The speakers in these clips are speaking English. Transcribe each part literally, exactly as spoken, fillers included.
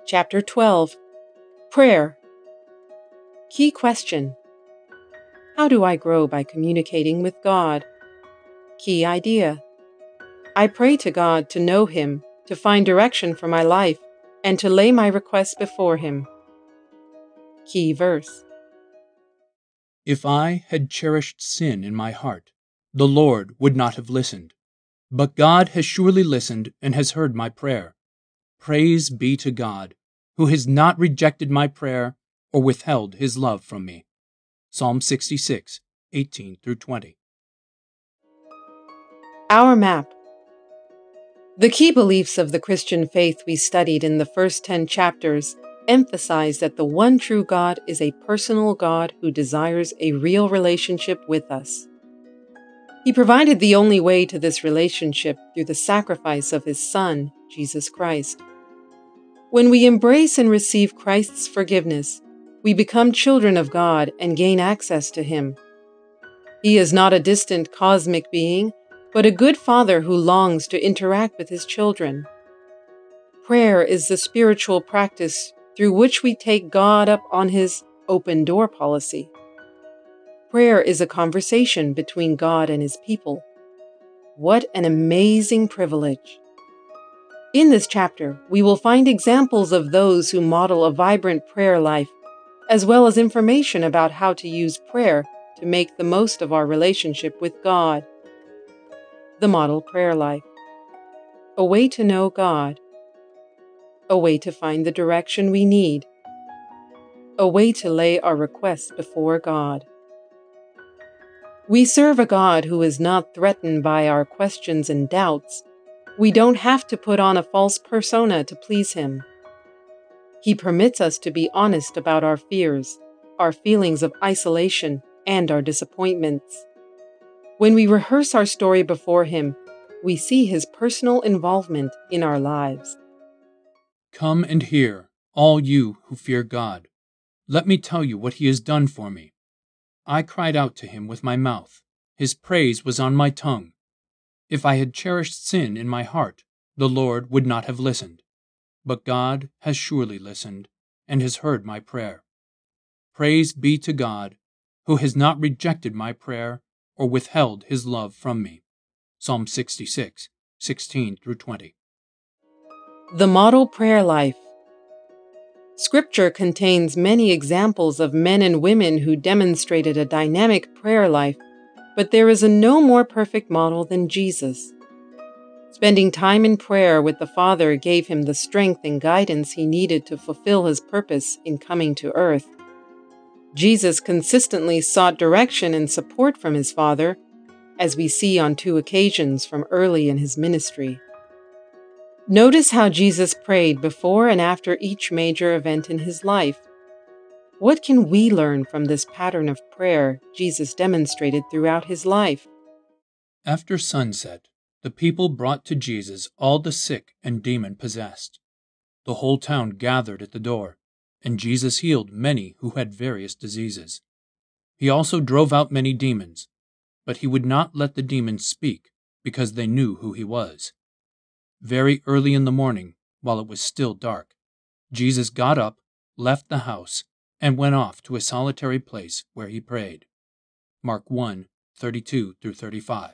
Chapter twelve. Prayer. Key question. How do I grow by communicating with God? Key idea. I pray to God to know Him, to find direction for my life, and to lay my requests before Him. Key verse. If I had cherished sin in my heart, the Lord would not have listened. But God has surely listened and has heard my prayer. Praise be to God, who has not rejected my prayer or withheld His love from me. Psalm sixty-six, eighteen through twenty. Our map. The key beliefs of the Christian faith we studied in the first ten chapters emphasize that the one true God is a personal God who desires a real relationship with us. He provided the only way to this relationship through the sacrifice of His Son, Jesus Christ. When we embrace and receive Christ's forgiveness, we become children of God and gain access to Him. He is not a distant cosmic being, but a good Father who longs to interact with His children. Prayer is the spiritual practice through which we take God up on His open door policy. Prayer is a conversation between God and His people. What an amazing privilege! In this chapter, we will find examples of those who model a vibrant prayer life, as well as information about how to use prayer to make the most of our relationship with God. The model prayer life. A way to know God. A way to find the direction we need. A way to lay our requests before God. We serve a God who is not threatened by our questions and doubts. We don't have to put on a false persona to please Him. He permits us to be honest about our fears, our feelings of isolation, and our disappointments. When we rehearse our story before Him, we see His personal involvement in our lives. Come and hear, all you who fear God. Let me tell you what He has done for me. I cried out to Him with my mouth. His praise was on my tongue. If I had cherished sin in my heart, the Lord would not have listened. But God has surely listened and has heard my prayer. Praise be to God, who has not rejected my prayer or withheld His love from me. Psalm sixty-six, sixteen through twenty. The model prayer life. Scripture contains many examples of men and women who demonstrated a dynamic prayer life, but there is a no more perfect model than Jesus. Spending time in prayer with the Father gave Him the strength and guidance He needed to fulfill His purpose in coming to earth. Jesus consistently sought direction and support from His Father, as we see on two occasions from early in His ministry. Notice how Jesus prayed before and after each major event in His life. What can we learn from this pattern of prayer Jesus demonstrated throughout His life? After sunset, the people brought to Jesus all the sick and demon-possessed. The whole town gathered at the door, and Jesus healed many who had various diseases. He also drove out many demons, but He would not let the demons speak, because they knew who He was. Very early in the morning, while it was still dark, Jesus got up, left the house, and went off to a solitary place where He prayed. Mark one, thirty-two through thirty-five.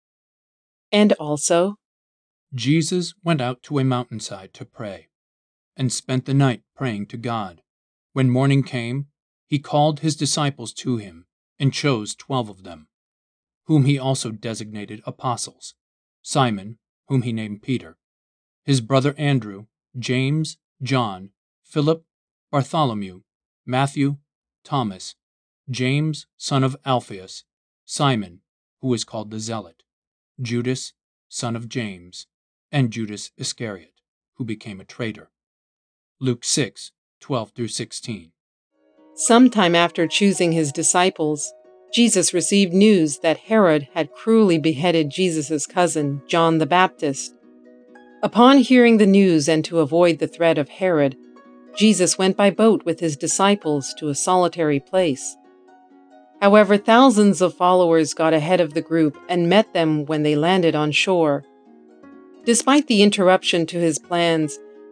And also, Jesus went out to a mountainside to pray, and spent the night praying to God. When morning came, He called His disciples to Him, and chose twelve of them, whom He also designated apostles: Simon, whom He named Peter, his brother Andrew, James, John, Philip, Bartholomew, Matthew, Thomas, James, son of Alphaeus, Simon, who was called the Zealot, Judas, son of James, and Judas Iscariot, who became a traitor. Luke six, twelve through sixteen. sometime after choosing His disciples, Jesus received news that Herod had cruelly beheaded Jesus' cousin, John the Baptist. Upon hearing the news and to avoid the threat of Herod, Jesus went by boat with His disciples to a solitary place. However, thousands of followers got ahead of the group and met them when they landed on shore. Despite the interruption to His plans,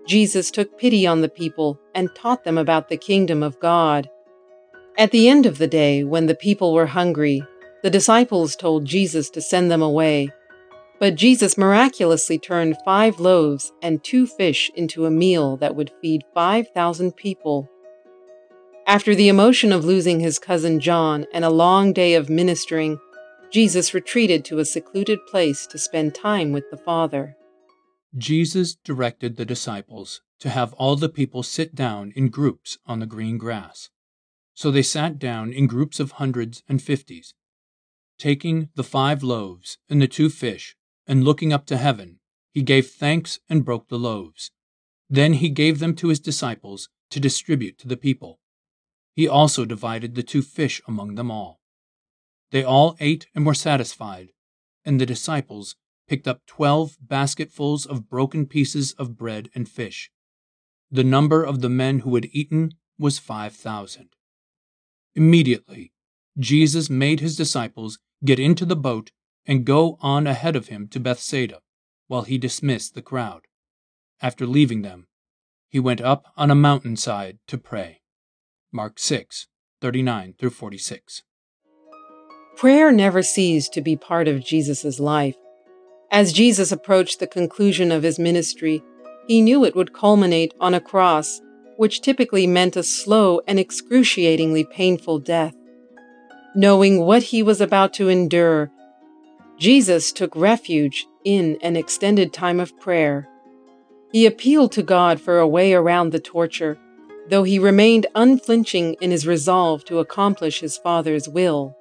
Jesus took pity on the people and taught them about the kingdom of God. At the end of the day, when the people were hungry, the disciples told Jesus to send them away. But Jesus miraculously turned five loaves and two fish into a meal that would feed five thousand people. After the emotion of losing his cousin John and a long day of ministering, Jesus retreated to a secluded place to spend time with the Father. Jesus directed the disciples to have all the people sit down in groups on the green grass. So they sat down in groups of hundreds and fifties. Taking the five loaves and the two fish, and looking up to heaven, he gave thanks and broke the loaves. Then he gave them to his disciples to distribute to the people. He also divided the two fish among them all. They all ate and were satisfied, and the disciples picked up twelve basketfuls of broken pieces of bread and fish. The number of the men who had eaten was five thousand. Immediately, Jesus made his disciples get into the boat and go on ahead of him to Bethsaida, while he dismissed the crowd. After leaving them, he went up on a mountainside to pray. Mark six, thirty-nine through forty-six. Prayer never ceased to be part of Jesus' life. As Jesus approached the conclusion of his ministry, he knew it would culminate on a cross, which typically meant a slow and excruciatingly painful death. Knowing what he was about to endure, Jesus took refuge in an extended time of prayer. He appealed to God for a way around the torture, though he remained unflinching in his resolve to accomplish his Father's will.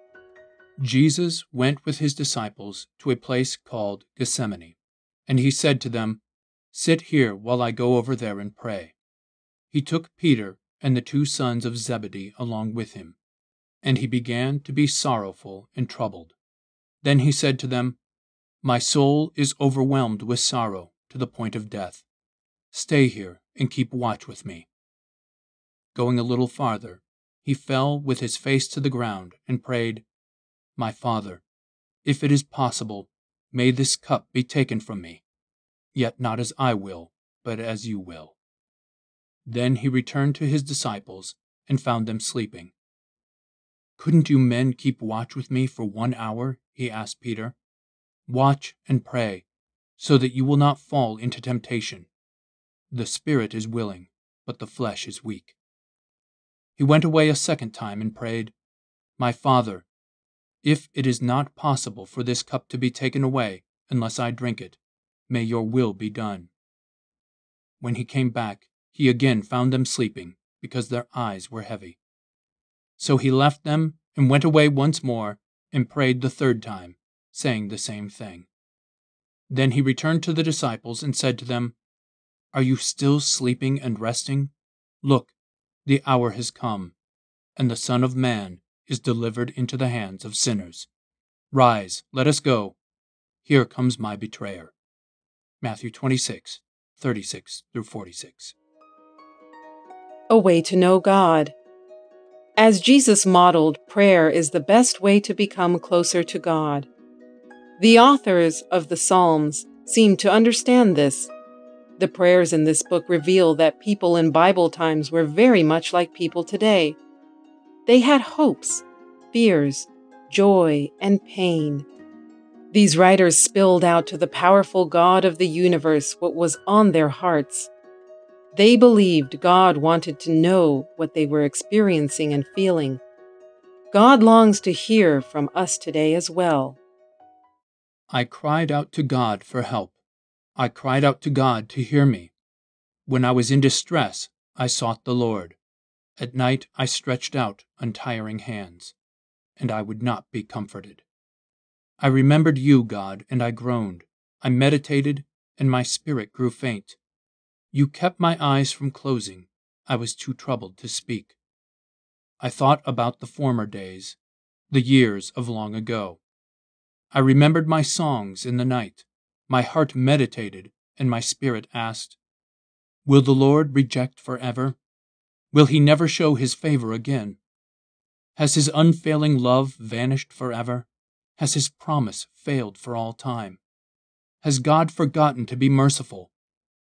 Jesus went with his disciples to a place called Gethsemane, and he said to them, "Sit here while I go over there and pray." He took Peter and the two sons of Zebedee along with him, and he began to be sorrowful and troubled. Then he said to them, "My soul is overwhelmed with sorrow to the point of death. Stay here and keep watch with me." Going a little farther, he fell with his face to the ground and prayed, "My Father, if it is possible, may this cup be taken from me, yet not as I will, but as you will." Then he returned to his disciples and found them sleeping. "Couldn't you men keep watch with me for one hour?" he asked Peter. "Watch and pray, so that you will not fall into temptation. The spirit is willing, but the flesh is weak." He went away a second time and prayed, "My Father, if it is not possible for this cup to be taken away unless I drink it, may your will be done." When he came back, he again found them sleeping, because their eyes were heavy. So he left them and went away once more and prayed the third time, saying the same thing. Then he returned to the disciples and said to them, "Are you still sleeping and resting? Look, the hour has come, and the Son of Man is delivered into the hands of sinners. Rise, let us go. Here comes my betrayer." Matthew twenty-six, thirty-six through forty-six. A way to know God. As Jesus modeled, prayer is the best way to become closer to God. The authors of the Psalms seem to understand this. The prayers in this book reveal that people in Bible times were very much like people today. They had hopes, fears, joy, and pain. These writers spilled out to the powerful God of the universe what was on their hearts. They believed God wanted to know what they were experiencing and feeling. God longs to hear from us today as well. I cried out to God for help. I cried out to God to hear me. When I was in distress, I sought the Lord. At night I stretched out untiring hands, and I would not be comforted. I remembered you, God, and I groaned. I meditated, and my spirit grew faint. You kept my eyes from closing. I was too troubled to speak. I thought about the former days, the years of long ago. I remembered my songs in the night. My heart meditated, and my spirit asked, "Will the Lord reject forever? Will he never show his favor again? Has his unfailing love vanished forever? Has his promise failed for all time? Has God forgotten to be merciful?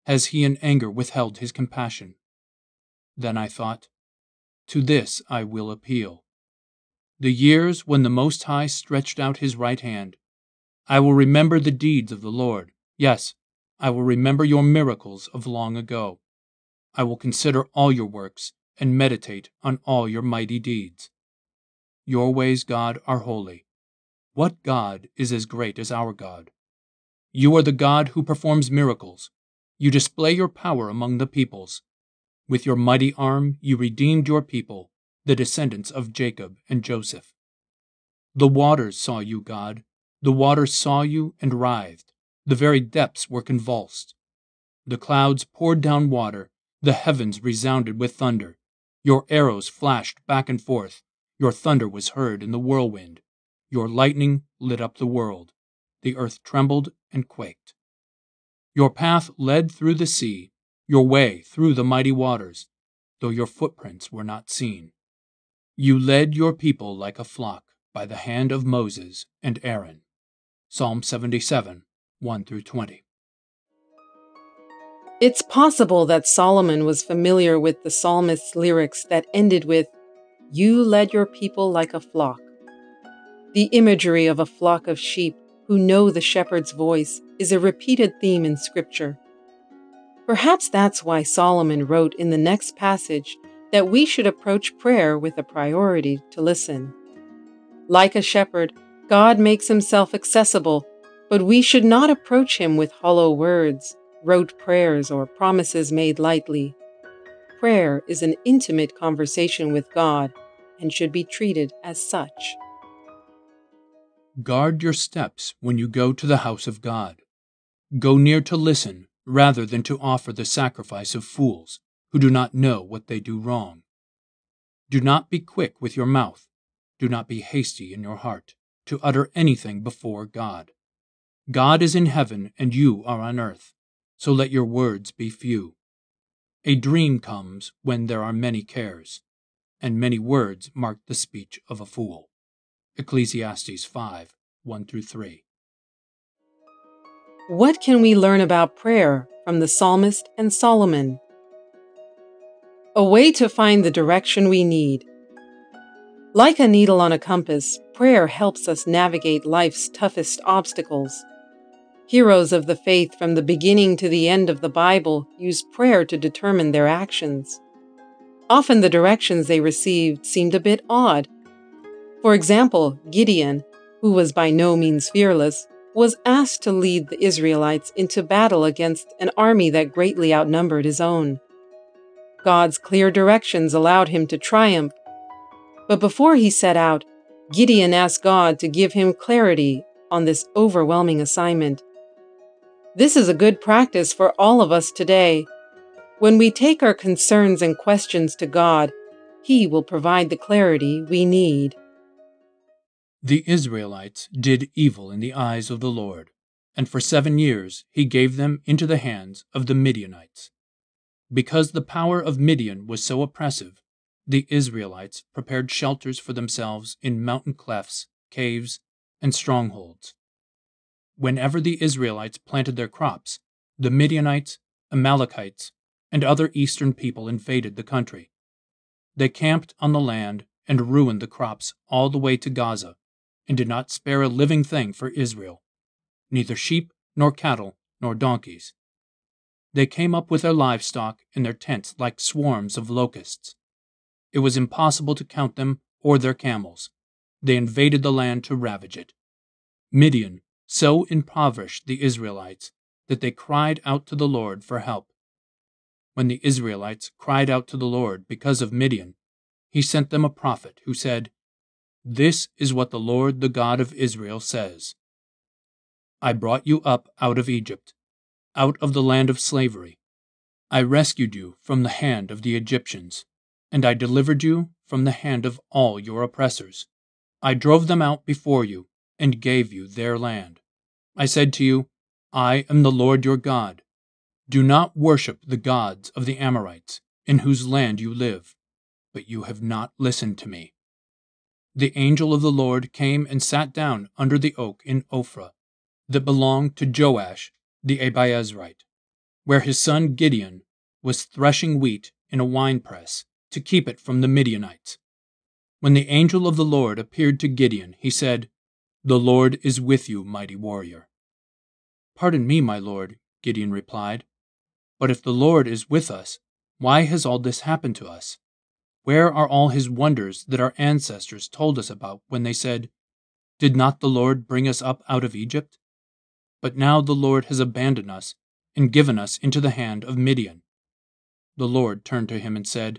has he in anger withheld his compassion? Then I thought, to this I will appeal. The years when the Most High stretched out his right hand, I will remember the deeds of the Lord. Yes, I will remember your miracles of long ago. I will consider all your works and meditate on all your mighty deeds. Your ways, God, are holy. What God is as great as our God? You are the God who performs miracles. You display your power among the peoples. With your mighty arm you redeemed your people, the descendants of Jacob and Joseph. The waters saw you, God. The waters saw you and writhed. The very depths were convulsed. The clouds poured down water. The heavens resounded with thunder. Your arrows flashed back and forth. Your thunder was heard in the whirlwind. Your lightning lit up the world. The earth trembled and quaked. Your path led through the sea, your way through the mighty waters, though your footprints were not seen. You led your people like a flock by the hand of Moses and Aaron. Psalm seventy-seven, one through twenty. It's possible that Solomon was familiar with the psalmist's lyrics that ended with, "You led your people like a flock." The imagery of a flock of sheep who know the shepherd's voice is a repeated theme in Scripture. Perhaps that's why Solomon wrote in the next passage that we should approach prayer with a priority to listen. Like a shepherd, God makes himself accessible, but we should not approach him with hollow words, rote prayers, or promises made lightly. Prayer is an intimate conversation with God and should be treated as such. Guard your steps when you go to the house of God. Go near to listen rather than to offer the sacrifice of fools who do not know what they do wrong. Do not be quick with your mouth. Do not be hasty in your heart to utter anything before God. God is in heaven and you are on earth, so let your words be few. A dream comes when there are many cares, and many words mark the speech of a fool. Ecclesiastes five, one through three. What can we learn about prayer from the psalmist and Solomon? A way to find the direction we need. Like a needle on a compass, prayer helps us navigate life's toughest obstacles. Heroes of the faith from the beginning to the end of the Bible used prayer to determine their actions. Often the directions they received seemed a bit odd. For example, Gideon, who was by no means fearless, was asked to lead the Israelites into battle against an army that greatly outnumbered his own. God's clear directions allowed him to triumph. But before he set out, Gideon asked God to give him clarity on this overwhelming assignment. This is a good practice for all of us today. When we take our concerns and questions to God, He will provide the clarity we need. The Israelites did evil in the eyes of the Lord, and for seven years he gave them into the hands of the Midianites. Because the power of Midian was so oppressive, the Israelites prepared shelters for themselves in mountain clefts, caves, and strongholds. Whenever the Israelites planted their crops, the Midianites, Amalekites, and other eastern people invaded the country. They camped on the land and ruined the crops all the way to Gaza, and did not spare a living thing for Israel, neither sheep, nor cattle, nor donkeys. They came up with their livestock in their tents like swarms of locusts. It was impossible to count them or their camels. They invaded the land to ravage it. Midian so impoverished the Israelites that they cried out to the Lord for help. When the Israelites cried out to the Lord because of Midian, he sent them a prophet who said, "This is what the Lord, the God of Israel, says. I brought you up out of Egypt, out of the land of slavery. I rescued you from the hand of the Egyptians, and I delivered you from the hand of all your oppressors. I drove them out before you and gave you their land. I said to you, I am the Lord your God. Do not worship the gods of the Amorites, in whose land you live, but you have not listened to me." The angel of the Lord came and sat down under the oak in Ophrah that belonged to Joash the Abiezrite. where his son Gideon was threshing wheat in a winepress to keep it from the Midianites. When the angel of the Lord appeared to Gideon, he said, "The Lord is with you, mighty warrior." "Pardon me, my lord," Gideon replied, "but if the Lord is with us, why has all this happened to us? Where are all his wonders that our ancestors told us about when they said, 'Did not the Lord bring us up out of Egypt?' But now the Lord has abandoned us and given us into the hand of Midian." The Lord turned to him and said,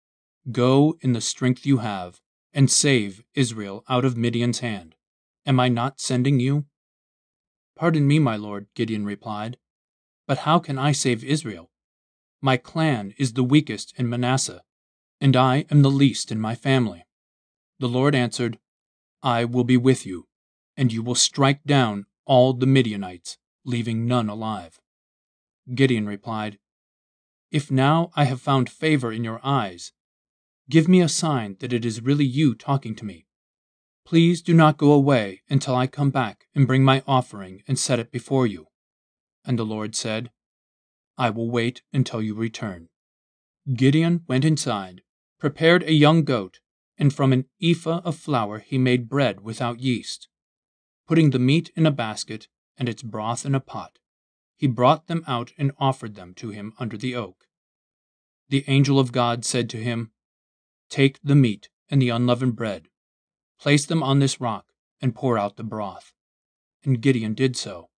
"Go in the strength you have, and save Israel out of Midian's hand. Am I not sending you?" "Pardon me, my lord," Gideon replied, "but how can I save Israel? My clan is the weakest in Manasseh, and I am the least in my family." The Lord answered, "I will be with you, and you will strike down all the Midianites, leaving none alive." Gideon replied, "If now I have found favor in your eyes, give me a sign that it is really you talking to me. Please do not go away until I come back and bring my offering and set it before you." And the Lord said, "I will wait until you return." Gideon went inside, prepared a young goat, and from an ephah of flour he made bread without yeast. Putting the meat in a basket and its broth in a pot, he brought them out and offered them to him under the oak. The angel of God said to him, "Take the meat and the unleavened bread, place them on this rock, and pour out the broth." And Gideon did so.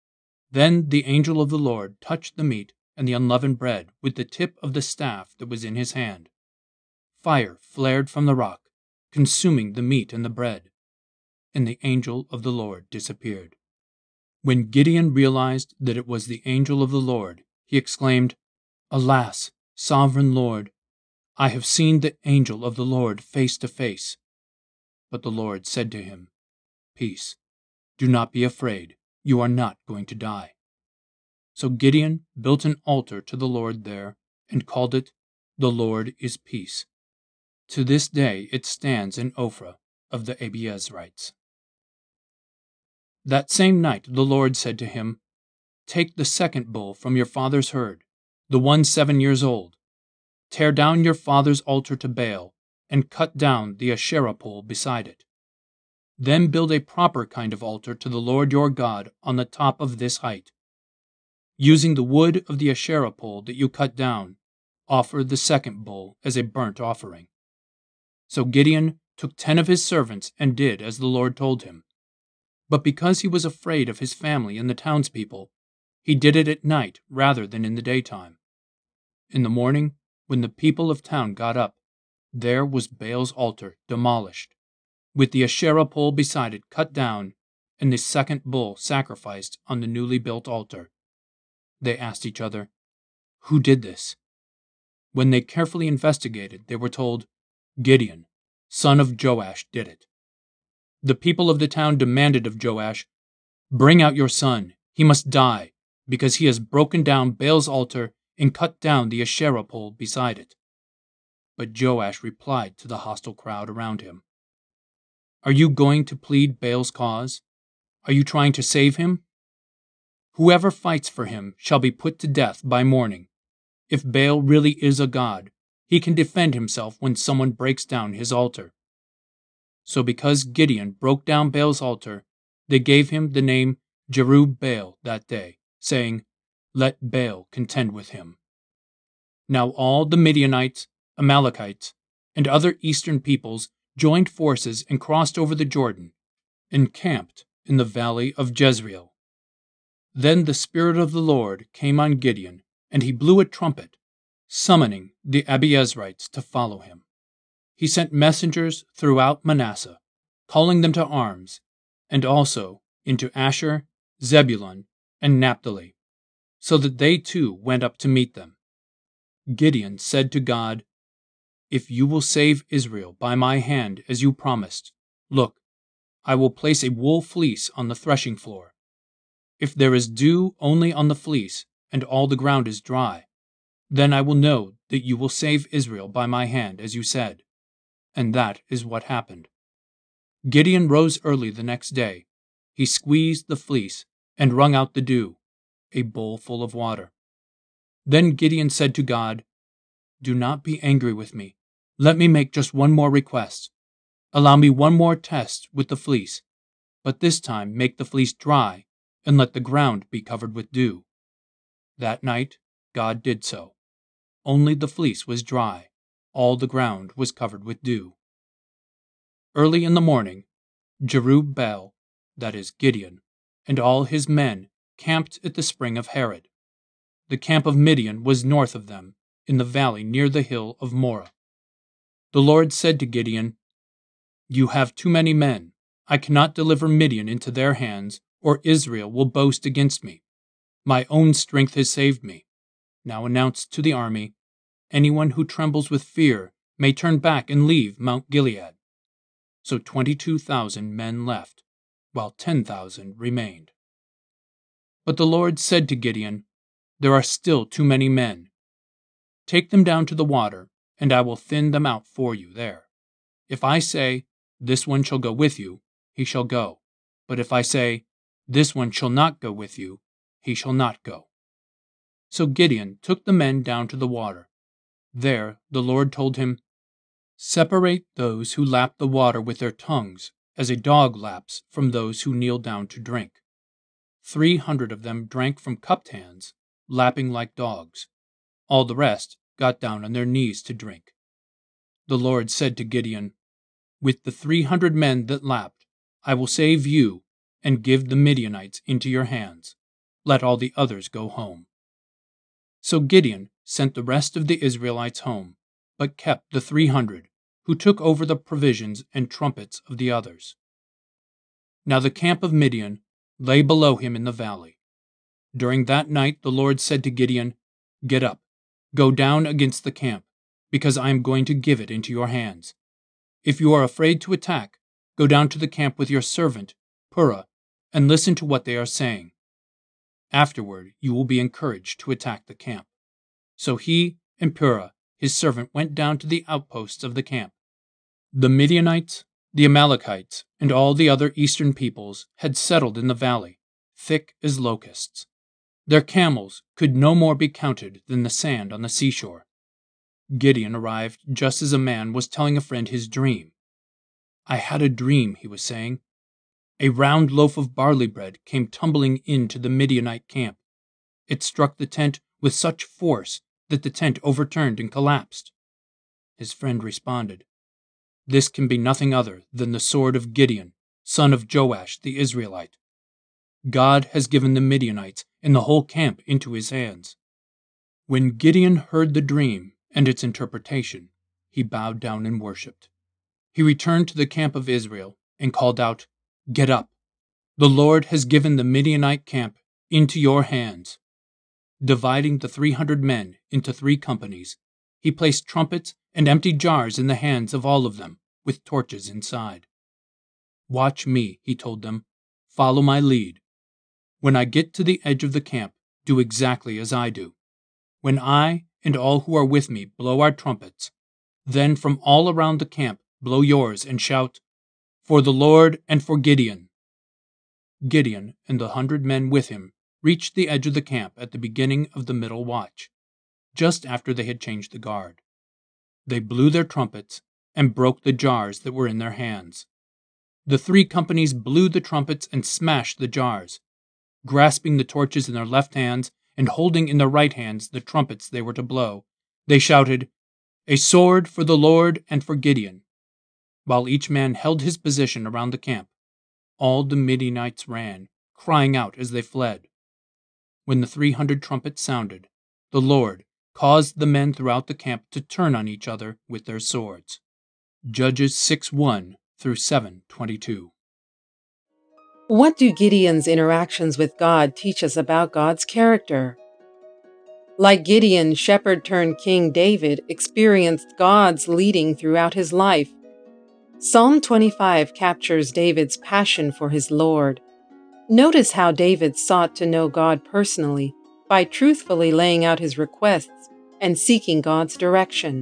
Then the angel of the Lord touched the meat and the unleavened bread with the tip of the staff that was in his hand. Fire flared from the rock, consuming the meat and the bread, and the angel of the Lord disappeared. When Gideon realized that it was the angel of the Lord, he exclaimed, "Alas, sovereign Lord, I have seen the angel of the Lord face to face." But the Lord said to him, "Peace, do not be afraid, you are not going to die." So Gideon built an altar to the Lord there and called it, "The Lord is Peace." To this day it stands in Ophrah of the Abiezrites. That same night the Lord said to him, "Take the second bull from your father's herd, the one seven years old. Tear down your father's altar to Baal, and cut down the Asherah pole beside it. Then build a proper kind of altar to the Lord your God on the top of this height. Using the wood of the Asherah pole that you cut down, offer the second bull as a burnt offering." So Gideon took ten of his servants and did as the Lord told him. But because he was afraid of his family and the townspeople, he did it at night rather than in the daytime. In the morning, when the people of town got up, there was Baal's altar demolished, with the Asherah pole beside it cut down, and the second bull sacrificed on the newly built altar. They asked each other, "Who did this?" When they carefully investigated, they were told, "Gideon, son of Joash, did it." The people of the town demanded of Joash, "Bring out your son, he must die, because he has broken down Baal's altar and cut down the Asherah pole beside it." But Joash replied to the hostile crowd around him, "Are you going to plead Baal's cause? Are you trying to save him? Whoever fights for him shall be put to death by morning. If Baal really is a god, he can defend himself when someone breaks down his altar." So because Gideon broke down Baal's altar, they gave him the name Jerub-Baal that day, saying, "Let Baal contend with him." Now all the Midianites, Amalekites, and other eastern peoples joined forces and crossed over the Jordan, and camped in the valley of Jezreel. Then the Spirit of the Lord came on Gideon, and he blew a trumpet, summoning the Abiezrites to follow him. He sent messengers throughout Manasseh, calling them to arms, and also into Asher, Zebulun, and Naphtali, so that they too went up to meet them. Gideon said to God, "If you will save Israel by my hand as you promised, look, I will place a wool fleece on the threshing floor. If there is dew only on the fleece, and all the ground is dry, then I will know that you will save Israel by my hand as you said." And that is what happened. Gideon rose early the next day. He squeezed the fleece and wrung out the dew, a bowl full of water. Then Gideon said to God, "Do not be angry with me. Let me make just one more request. Allow me one more test with the fleece, but this time make the fleece dry and let the ground be covered with dew." That night God did so. Only the fleece was dry. All the ground was covered with dew. Early in the morning, Jerub-baal, that is Gideon, and all his men camped at the spring of Harod. The camp of Midian was north of them, in the valley near the hill of Moreh. The Lord said to Gideon, "You have too many men. I cannot deliver Midian into their hands, or Israel will boast against me. My own strength has saved me. Now announce to the army, anyone who trembles with fear may turn back and leave Mount Gilead." So twenty-two thousand men left, while ten thousand remained. But the Lord said to Gideon, "There are still too many men. Take them down to the water, and I will thin them out for you there. If I say, 'This one shall go with you,' he shall go. But if I say, 'This one shall not go with you,' he shall not go." So Gideon took the men down to the water. There the Lord told him, "Separate those who lap the water with their tongues, as a dog laps from those who kneel down to drink." Three hundred of them drank from cupped hands, lapping like dogs. All the rest got down on their knees to drink. The Lord said to Gideon, "With the three hundred men that lapped, I will save you and give the Midianites into your hands. Let all the others go home." So Gideon sent the rest of the Israelites home, but kept the three hundred, who took over the provisions and trumpets of the others. Now the camp of Midian lay below him in the valley. During that night the Lord said to Gideon, "Get up, go down against the camp, because I am going to give it into your hands. If you are afraid to attack, go down to the camp with your servant, Purah, and listen to what they are saying. Afterward you will be encouraged to attack the camp." So he and Purah, his servant, went down to the outposts of the camp. The Midianites, the Amalekites, and all the other eastern peoples had settled in the valley, thick as locusts. Their camels could no more be counted than the sand on the seashore. Gideon arrived just as a man was telling a friend his dream. "I had a dream," he was saying. "A round loaf of barley bread came tumbling into the Midianite camp. It struck the tent with such force that the tent overturned and collapsed." His friend responded, "This can be nothing other than the sword of Gideon, son of Joash the Israelite. God has given the Midianites and the whole camp into his hands." When Gideon heard the dream and its interpretation, he bowed down and worshipped. He returned to the camp of Israel and called out, "Get up! The Lord has given the Midianite camp into your hands." Dividing the three hundred men into three companies, he placed trumpets and empty jars in the hands of all of them, with torches inside. "Watch me," he told them. "Follow my lead. When I get to the edge of the camp, do exactly as I do. When I and all who are with me blow our trumpets, then from all around the camp blow yours and shout, 'For the Lord and for Gideon.'" Gideon and the hundred men with him reached the edge of the camp at the beginning of the middle watch, just after they had changed the guard. They blew their trumpets and broke the jars that were in their hands. The three companies blew the trumpets and smashed the jars. Grasping the torches in their left hands and holding in their right hands the trumpets they were to blow, they shouted, "A sword for the Lord and for Gideon." While each man held his position around the camp, all the Midianites ran, crying out as they fled. When the three hundred trumpets sounded, the Lord caused the men throughout the camp to turn on each other with their swords. Judges six one through seven twenty-two. What do Gideon's interactions with God teach us about God's character? Like Gideon, shepherd turned King David experienced God's leading throughout his life. Psalm twenty-five captures David's passion for his Lord. Notice how David sought to know God personally by truthfully laying out his requests and seeking God's direction.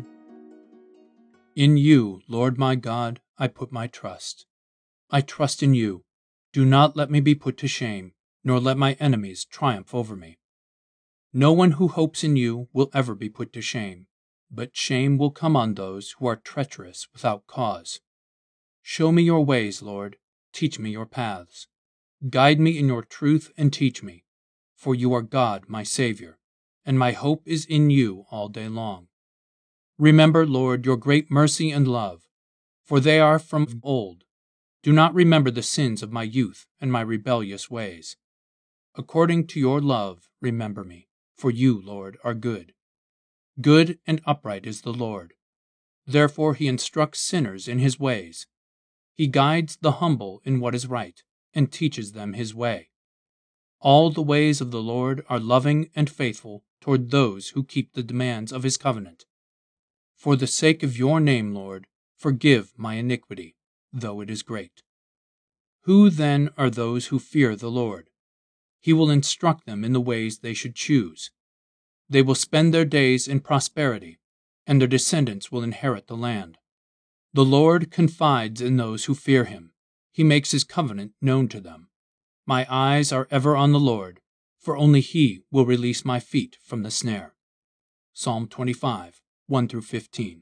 "In you, Lord my God, I put my trust. I trust in you. Do not let me be put to shame, nor let my enemies triumph over me." No one who hopes in you will ever be put to shame, but shame will come on those who are treacherous without cause. Show me your ways, Lord. Teach me your paths. Guide me in your truth and teach me, for you are God, my Savior, and my hope is in you all day long. Remember, Lord, your great mercy and love, for they are from old. Do not remember the sins of my youth and my rebellious ways. According to your love, remember me, for you, Lord, are good. Good and upright is the Lord. Therefore he instructs sinners in his ways. He guides the humble in what is right, and teaches them his way. All the ways of the Lord are loving and faithful toward those who keep the demands of his covenant. For the sake of your name, Lord, forgive my iniquity, though it is great. Who then are those who fear the Lord? He will instruct them in the ways they should choose. They will spend their days in prosperity, and their descendants will inherit the land. The Lord confides in those who fear him. He makes his covenant known to them. My eyes are ever on the Lord, for only he will release my feet from the snare. Psalm twenty-five, one through fifteen.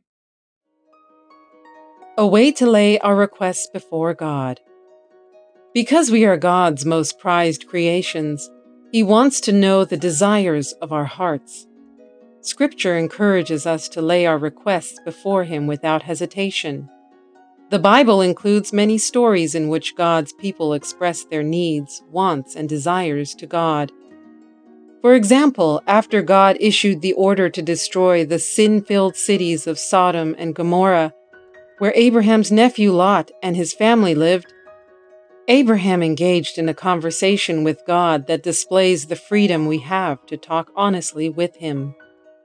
A way to lay our requests before God. Because we are God's most prized creations, he wants to know the desires of our hearts. Scripture encourages us to lay our requests before him without hesitation. The Bible includes many stories in which God's people express their needs, wants, and desires to God. For example, after God issued the order to destroy the sin-filled cities of Sodom and Gomorrah, where Abraham's nephew Lot and his family lived, Abraham engaged in a conversation with God that displays the freedom we have to talk honestly with him.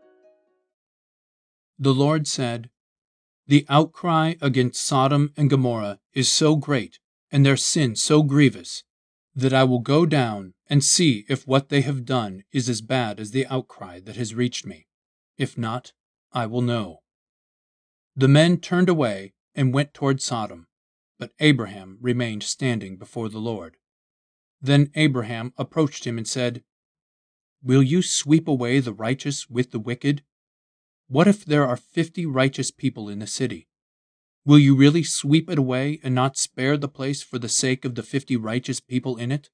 The Lord said, "The outcry against Sodom and Gomorrah is so great, and their sin so grievous, that I will go down and see if what they have done is as bad as the outcry that has reached me. If not, I will know." The men turned away and went toward Sodom, but Abraham remained standing before the Lord. Then Abraham approached him and said, "Will you sweep away the righteous with the wicked? What if there are fifty righteous people in the city? Will you really sweep it away and not spare the place for the sake of the fifty righteous people in it?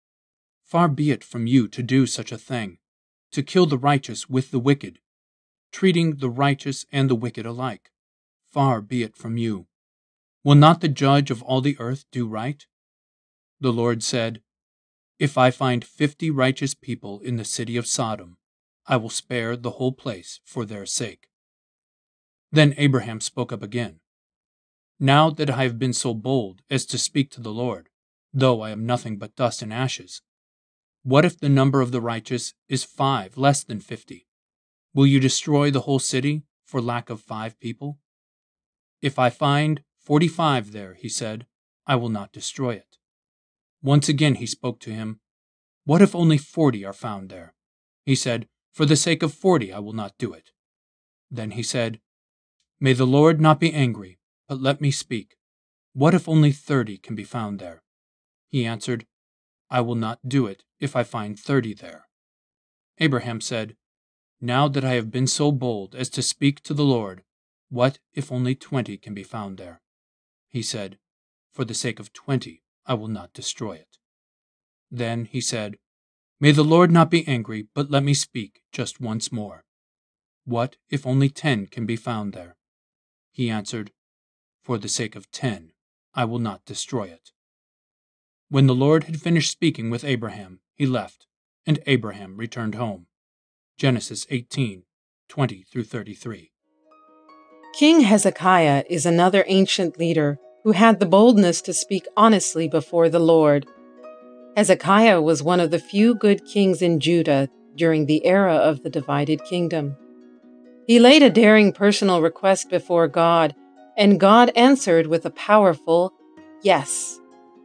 Far be it from you to do such a thing, to kill the righteous with the wicked, treating the righteous and the wicked alike. Far be it from you. Will not the judge of all the earth do right?" The Lord said, "If I find fifty righteous people in the city of Sodom, I will spare the whole place for their sake." Then Abraham spoke up again. "Now that I have been so bold as to speak to the Lord, though I am nothing but dust and ashes, what if the number of the righteous is five less than fifty? Will you destroy the whole city for lack of five people? If I find forty-five there," he said, "I will not destroy it." Once again he spoke to him. "What if only forty are found there?" He said, "For the sake of forty I will not do it." Then he said, "May the Lord not be angry, but let me speak. What if only thirty can be found there?" He answered, "I will not do it if I find thirty there." Abraham said, "Now that I have been so bold as to speak to the Lord, what if only twenty can be found there?" He said, "For the sake of twenty I will not destroy it." Then he said, "May the Lord not be angry, but let me speak just once more. What if only ten can be found there?" He answered, "For the sake of ten I will not destroy it." When the Lord had finished speaking with Abraham, he left, and Abraham returned home. Genesis eighteen, twenty through thirty-three. King Hezekiah is another ancient leader who had the boldness to speak honestly before the Lord. Hezekiah was one of the few good kings in Judah during the era of the divided kingdom. He laid a daring personal request before God, and God answered with a powerful yes.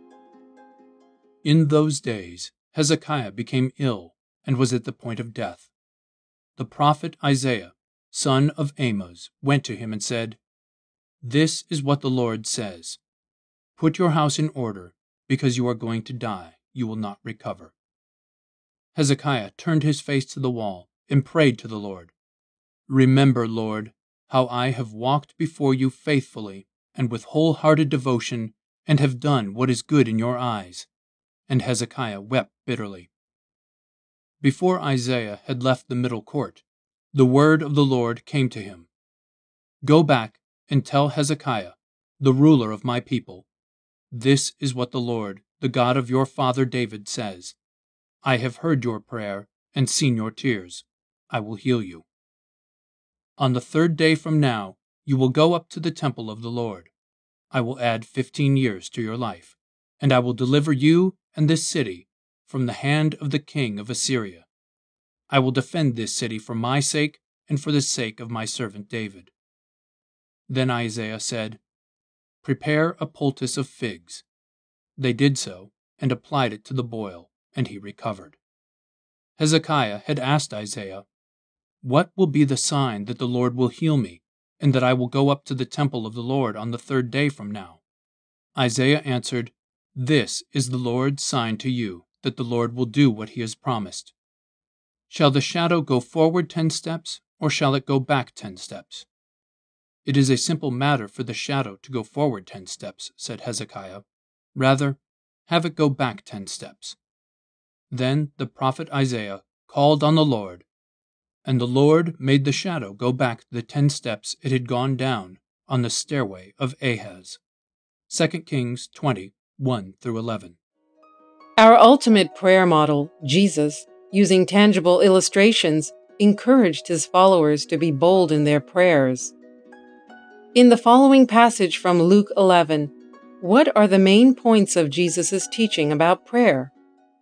In those days, Hezekiah became ill and was at the point of death. The prophet Isaiah, son of Amoz, went to him and said, "This is what the Lord says. Put your house in order, because you are going to die. You will not recover." Hezekiah turned his face to the wall and prayed to the Lord, "Remember, Lord, how I have walked before you faithfully and with wholehearted devotion, and have done what is good in your eyes." And Hezekiah wept bitterly. Before Isaiah had left the middle court, the word of the Lord came to him. "Go back and tell Hezekiah, the ruler of my people, this is what the Lord, the God of your father David, says. I have heard your prayer and seen your tears. I will heal you. On the third day from now, you will go up to the temple of the Lord. I will add fifteen years to your life, and I will deliver you and this city from the hand of the king of Assyria. I will defend this city for my sake and for the sake of my servant David." Then Isaiah said, "Prepare a poultice of figs." They did so, and applied it to the boil, and he recovered. Hezekiah had asked Isaiah, "What will be the sign that the Lord will heal me, and that I will go up to the temple of the Lord on the third day from now?" Isaiah answered, "This is the Lord's sign to you, that the Lord will do what he has promised. Shall the shadow go forward ten steps, or shall it go back ten steps?" "It is a simple matter for the shadow to go forward ten steps," said Hezekiah. "Rather, have it go back ten steps." Then the prophet Isaiah called on the Lord, and the Lord made the shadow go back the ten steps it had gone down on the stairway of Ahaz. Second Kings twenty, one through eleven. Our ultimate prayer model, Jesus, using tangible illustrations, encouraged his followers to be bold in their prayers. In the following passage from Luke eleven, what are the main points of Jesus' teaching about prayer?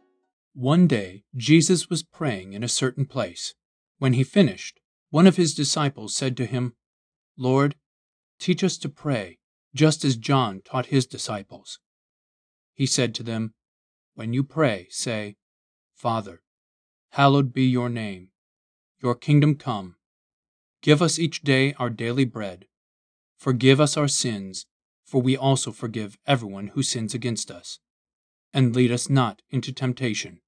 One day, Jesus was praying in a certain place. When he finished, one of his disciples said to him, "Lord, teach us to pray, just as John taught his disciples." He said to them, "When you pray, say, 'Father, hallowed be your name. Your kingdom come. Give us each day our daily bread. Forgive us our sins, for we also forgive everyone who sins against us. And lead us not into temptation.'"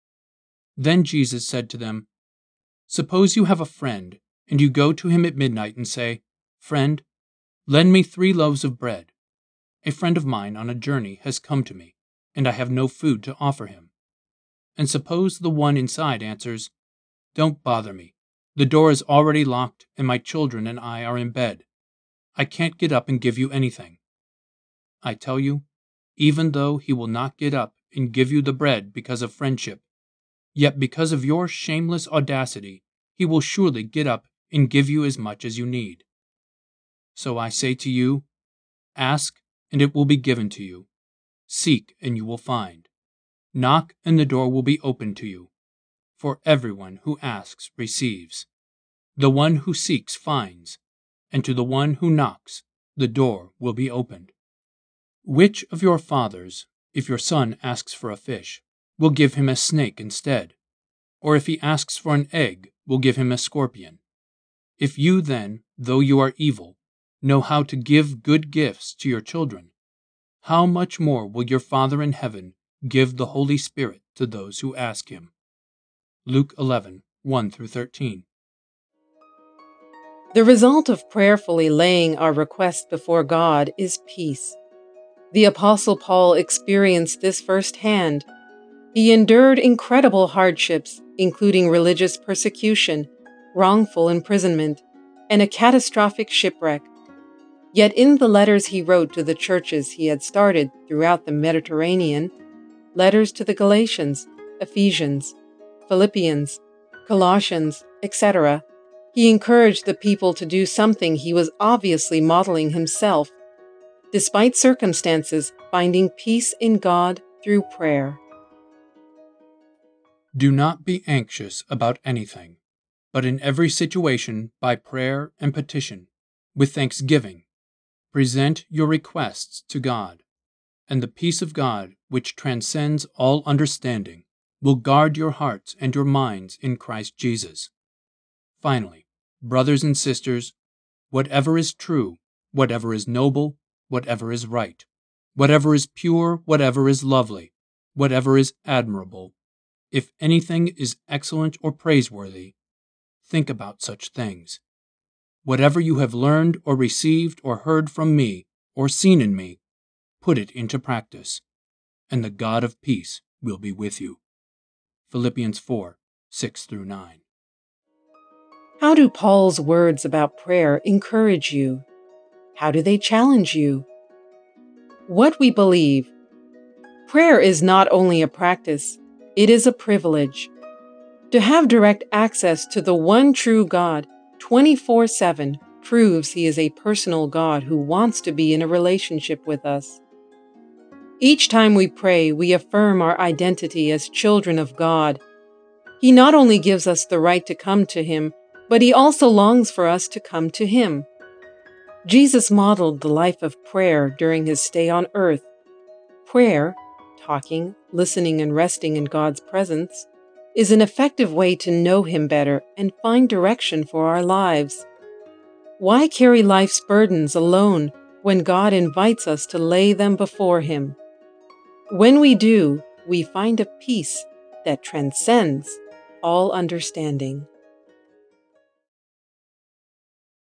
Then Jesus said to them, "Suppose you have a friend, and you go to him at midnight and say, 'Friend, lend me three loaves of bread. A friend of mine on a journey has come to me, and I have no food to offer him.' And suppose the one inside answers, 'Don't bother me. The door is already locked, and my children and I are in bed. I can't get up and give you anything.' I tell you, even though he will not get up and give you the bread because of friendship, yet because of your shameless audacity, he will surely get up and give you as much as you need. So I say to you, ask, and it will be given to you. Seek, and you will find. Knock, and the door will be opened to you. For everyone who asks receives. The one who seeks finds, and to the one who knocks, the door will be opened. Which of your fathers, if your son asks for a fish, will give him a snake instead? Or if he asks for an egg, will give him a scorpion? If you then, though you are evil, know how to give good gifts to your children, how much more will your Father in heaven give the Holy Spirit to those who ask him?" Luke eleven, one through thirteen. The result of prayerfully laying our requests before God is peace. The Apostle Paul experienced this firsthand. He endured incredible hardships, including religious persecution, wrongful imprisonment, and a catastrophic shipwreck. Yet in the letters he wrote to the churches he had started throughout the Mediterranean, letters to the Galatians, Ephesians, Philippians, Colossians, et cetera, he encouraged the people to do something he was obviously modeling himself, despite circumstances, finding peace in God through prayer. Do not be anxious about anything, but in every situation, by prayer and petition, with thanksgiving, present your requests to God, and the peace of God, which transcends all understanding, will guard your hearts and your minds in Christ Jesus. Finally, brothers and sisters, whatever is true, whatever is noble, whatever is right, whatever is pure, whatever is lovely, whatever is admirable, If anything is excellent or praiseworthy, think about such things. Whatever you have learned or received or heard from me or seen in me, put it into practice, and the God of peace will be with you. Philippians four, six through nine. How do Paul's words about prayer encourage you? How do they challenge you? What we believe. Prayer is not only a practice, it is a privilege. To have direct access to the one true God twenty-four seven proves He is a personal God who wants to be in a relationship with us. Each time we pray, we affirm our identity as children of God. He not only gives us the right to come to Him, but He also longs for us to come to Him. Jesus modeled the life of prayer during His stay on earth. Prayer, talking, listening, and resting in God's presence, is an effective way to know Him better and find direction for our lives. Why carry life's burdens alone when God invites us to lay them before Him? When we do, we find a peace that transcends all understanding.